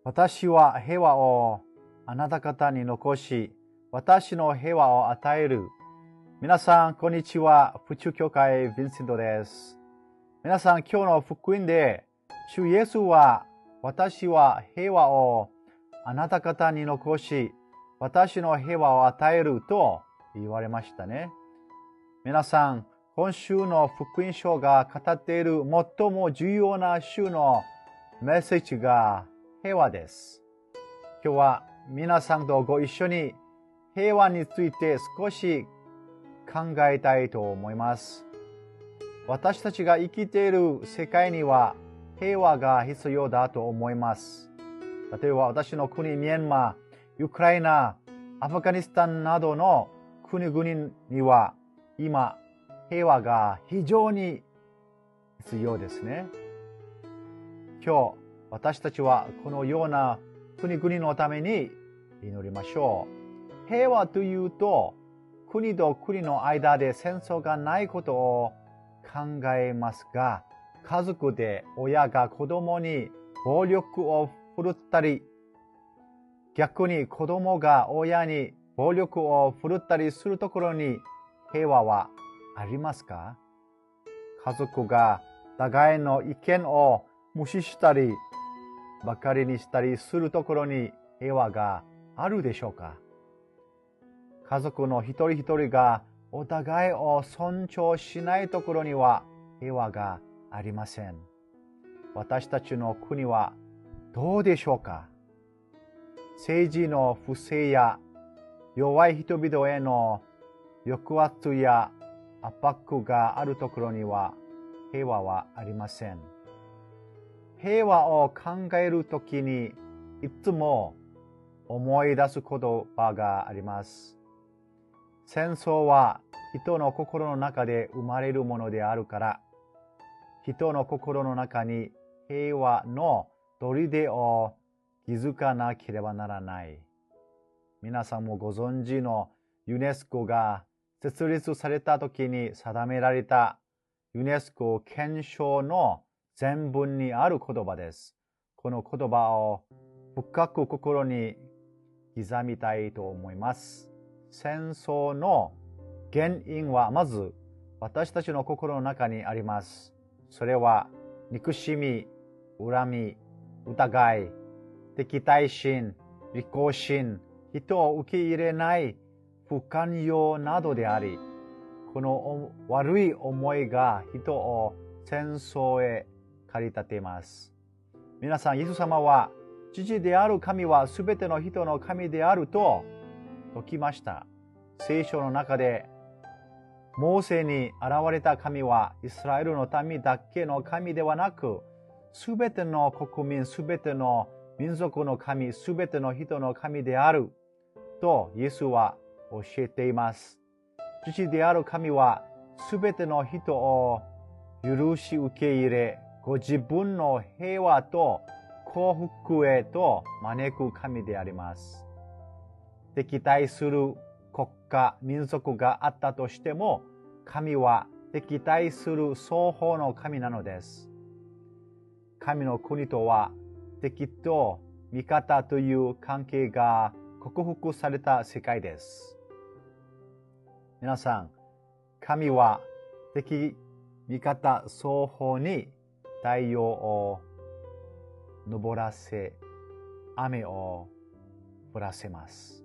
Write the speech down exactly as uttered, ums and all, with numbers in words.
私は平和をあなた方に残し、私の平和を与える。皆さん、こんにちは。府中教会ヴィンセントです。皆さん、今日の福音で、主イエスは、私は平和をあなた方に残し、私の平和を与えると言われましたね。皆さん、今週の福音書が語っている最も重要な週のメッセージが平和です。今日は皆さんとご一緒に平和について少し考えたいと思います。私たちが生きている世界には平和が必要だと思います。例えば私の国ミャンマー、ウクライナ、アフガニスタンなどの国々には今平和が非常に必要ですね。今日私たちはこのような国々のために祈りましょう。平和というと、国と国の間で戦争がないことを考えますが、家族で親が子供に暴力を振るったり、逆に子供が親に暴力を振るったりするところに平和はありますか？家族が互いの意見を無視したり、ばかりにしたりするところに平和があるでしょうか？家族の一人一人がお互いを尊重しないところには平和がありません。私たちの国はどうでしょうか？政治の不正や弱い人々への抑圧や圧迫があるところには平和はありません。平和を考えるときにいつも思い出す言葉があります。戦争は人の心の中で生まれるものであるから、人の心の中に平和の砦を築かなければならない。皆さんもご存知のユネスコが設立されたときに定められたユネスコ憲章の全文にある言葉です。この言葉を深く心に刻みたいと思います。戦争の原因はまず私たちの心の中にあります。それは憎しみ、恨み、疑い、敵対心、利己心、人を受け入れない不寛容などであり、この悪い思いが人を戦争へ駆り立てます。皆さん、イエス様は父である神はすべての人の神であると説きました。聖書の中でモーセに現れた神はイスラエルの民だけの神ではなく、すべての国民、すべての民族の神、すべての人の神であるとイエスは教えています。父である神はすべての人を許し受け入れ、ご自分の平和と幸福へと招く神であります。敵対する国家、民族があったとしても、神は敵対する双方の神なのです。神の国とは敵と味方という関係が克服された世界です。皆さん、神は敵、味方双方に太陽を昇らせ、雨を降らせます。